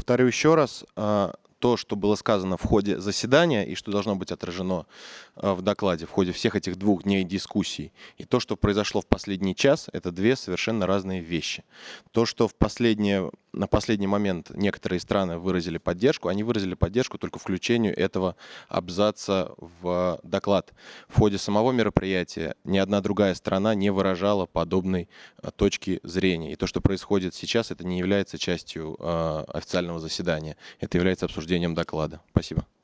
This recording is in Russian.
Повторю еще раз, то, что было сказано в ходе заседания и что должно быть отражено в докладе в ходе всех этих 2 дней дискуссий, и то, что произошло в последний час, это две совершенно разные вещи. То, что на последний момент некоторые страны выразили поддержку, они выразили поддержку только включению этого абзаца в доклад. В ходе самого мероприятия ни одна другая страна не выражала подобной точки зрения. И то, что происходит сейчас, это не является частью официального заседания. Это является обсуждением доклада. Спасибо.